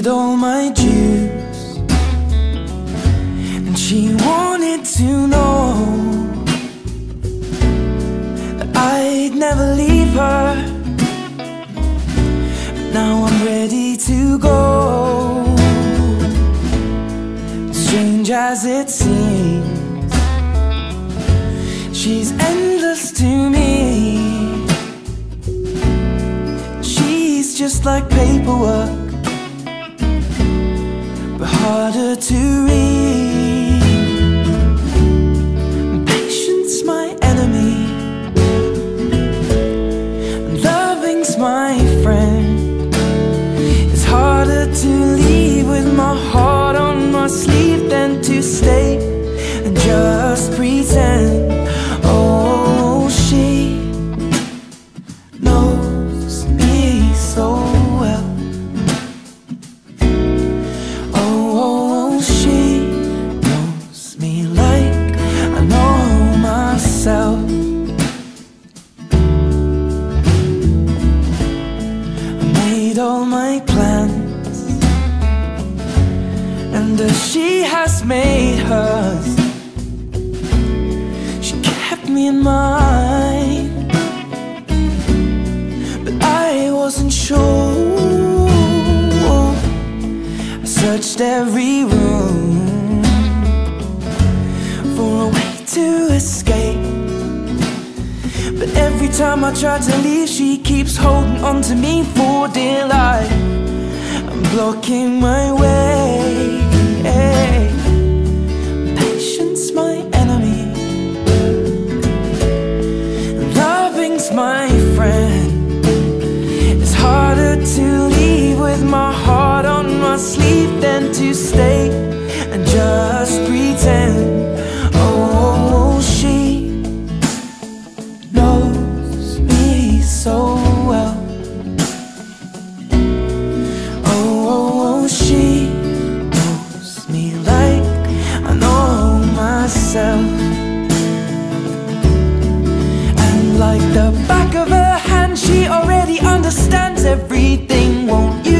paid all my dues, and she wanted to know that I'd never leave her. But now I'm ready to go. Strange as it seems, she's endless to me. She's just like paperwork, but harder to read. Patience my enemy, and loving's my friend. It's harder to leave with my heart on my sleeve than to stay and just pretend. Oh, she knows me so well. Oh, she knows me like I know myself. I made all my plans, and she has made hers. She kept me in mind, but I wasn't sure. I searched every room for a way to escape, but every time I try to leave, she keeps holding on to me for dear life. I'm blocking my way. Patience my enemy, loving's my friend. It's harder to leave with my heart on my sleeve than to stay and just pretend. Oh, she knows me so well. Oh, she knows me like I know myself. And like the back of her hand, she already understands everything. Won't you